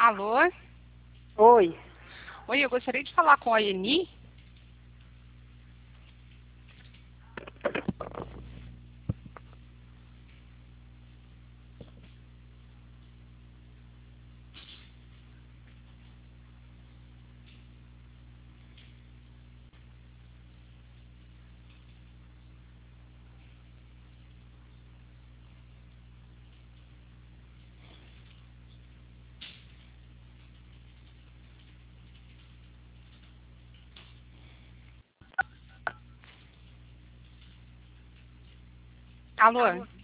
Alô? Oi. Oi, eu gostaria de falar com a Eni. Alô?